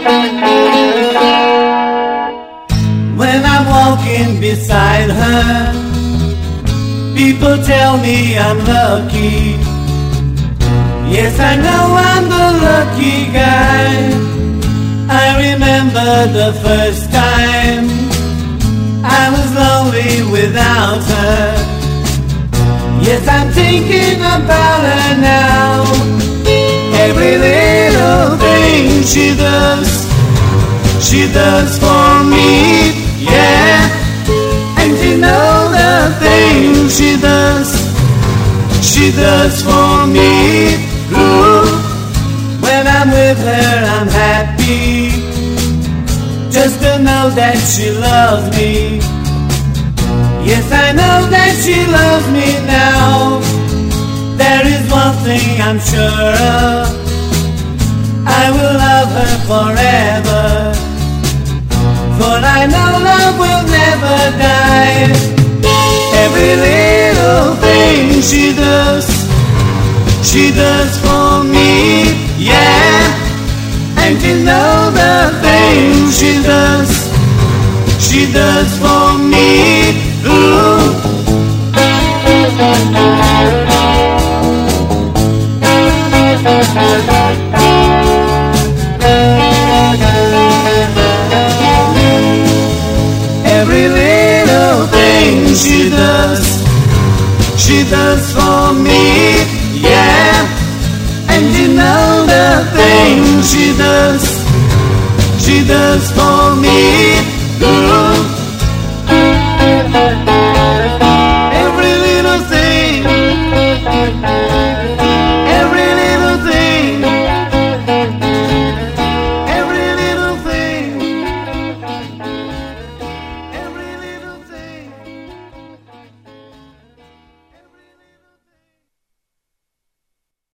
When I'm walking beside her, people tell me I'm lucky. Yes, I know I'm the lucky guy. I remember the first time I was lonely without her. Yes, I'm thinking about her now. Every little thing she does for me, yeah. And you know the things she does for me. Ooh. When I'm with her, I'm happy, just to know that she loves me. Yes, I know that she loves me now. There is one thing I'm sure of, I will love her forever, for I know love will never die. Every little thing she does for me, yeah. And you know the things she does for me, ooh. Every little thing she does for me, yeah. And you know the things she does for me, ooh.